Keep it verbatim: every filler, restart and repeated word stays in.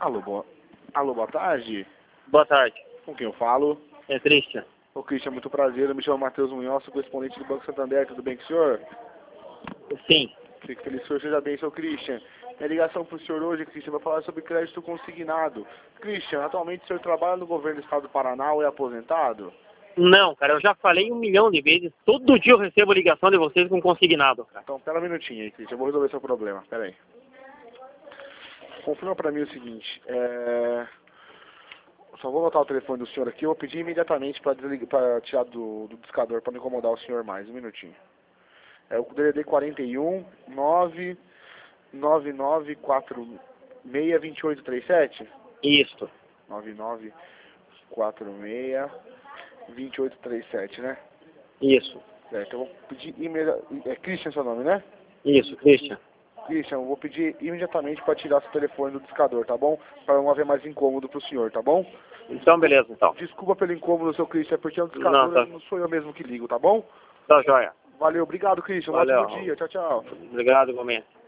Alô, boa, alô, boa tarde. Boa tarde. Com quem eu falo? É Christian. Ô, Christian, muito prazer. Eu me chamo Matheus Munhoz, sou correspondente do Banco Santander. Tudo bem com o senhor? Sim. Fico feliz que o senhor seja bem, seu Christian. Minha ligação para o senhor hoje, Christian, vai falar sobre crédito consignado. Christian, atualmente o senhor trabalha no governo do estado do Paraná ou é aposentado? Não, cara, eu já falei um milhão de vezes. Todo dia eu recebo ligação de vocês com consignado, cara. Então, pera um minutinho aí, Christian. Eu vou resolver seu problema. Pera aí. Confirma para mim o seguinte. É... Só vou botar o telefone do senhor aqui. Eu vou pedir imediatamente para desligar, tirar do, do discador para não incomodar o senhor mais. Um minutinho. É o D D D quarenta e um, nove nove nove quatro seis, dois oito três sete? Isso. nove nove quatro seis, dois oito três sete, né? Isso. Certo, eu vou pedir imediatamente... É Christian seu nome, né? Isso, Christian. Christian, eu vou pedir imediatamente para tirar seu telefone do discador, tá bom? Para não haver mais incômodo pro senhor, tá bom? Então, beleza, então. Desculpa pelo incômodo, seu Christian, porque é um discador, Não, tá. não sou eu mesmo que ligo, tá bom? Tá joia. Valeu, obrigado, Christian. Um Valeu. ótimo dia. Tchau, tchau. Obrigado, igualmente.